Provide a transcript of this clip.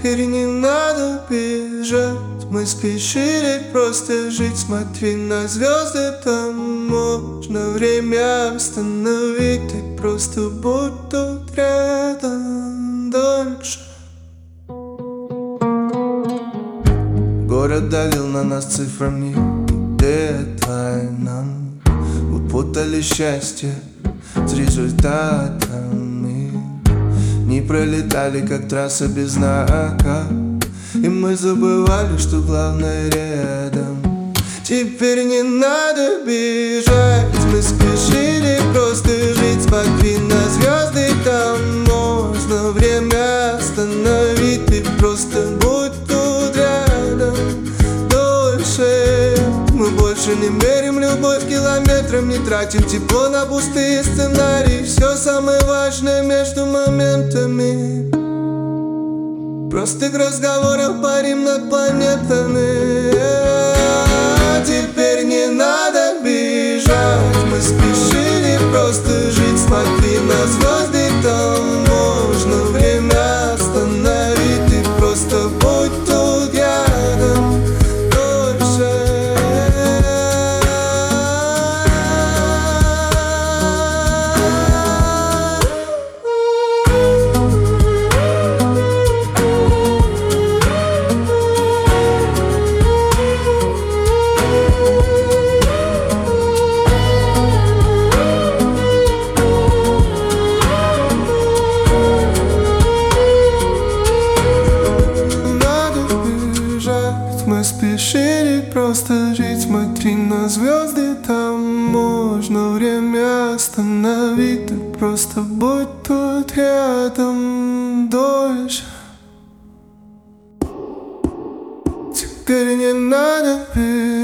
Теперь не надо бежать, мы спешили просто жить. Смотри на звезды, там можно время остановить. Ты просто будь тут рядом дольше. Город давил на нас цифрами, дедлайном. Путали счастье с результатами. Не пролетали, как трасса без знака. И мы забывали, что главное рядом. Теперь не надо бежать, мы спешили просто жить. Смотри на звезды, там можно время остановить. Ты просто будь тут рядом дольше. Мы больше не мерим любовь километром, не тратим тепло на пустые сценарии. Все самое важное между моментами. Просто к разговорам парим над планетами. Теперь не надо бежать, мы спешили просто жить. Смотри на звезды, там можно время остановить. Ты просто будь тут рядом дольше. Мы спешили просто жить. Смотри на звезды, там можно время остановить. Ты просто будь тут рядом дольше. Теперь не надо бежать.